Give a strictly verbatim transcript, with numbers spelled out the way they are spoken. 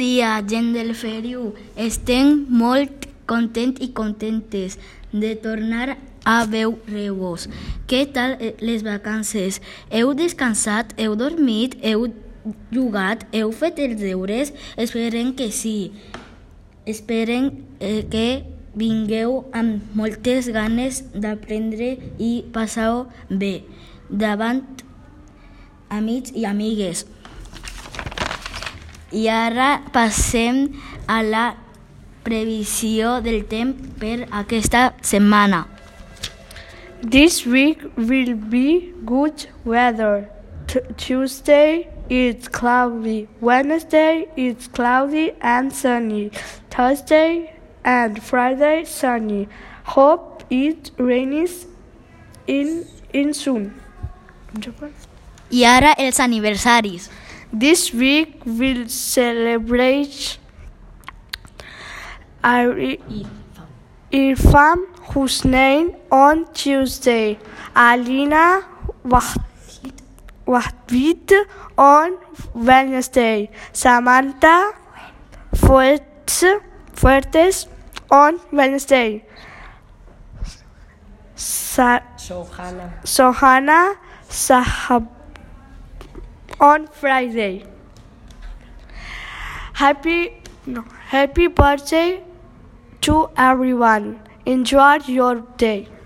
dia, gent del Feriu. Estem molt contents i contentes de tornar a veure-vos. Què tal les vacances? Heu descansat? Heu dormit? Heu jugat? Heu fet els deures? Esperem que sí. Esperem eh, que vingueu amb moltes ganes d'aprendre i passar-ho bé davant amics i amigues. I ara passem a la previsió del temps per aquesta setmana. This week will be good weather. T- Tuesday it's cloudy. Wednesday it's cloudy and sunny. Thursday and Friday sunny. Hope it rains in in soon. I ara els aniversaris. This week we'll celebrate Irfan Hussain on Tuesday, Alina Wahid on Wednesday, Samantha Fuertes on Wednesday, Sa- Sohana. Sohana Sahab on Friday. Happy no, happy birthday to everyone. Enjoy your day.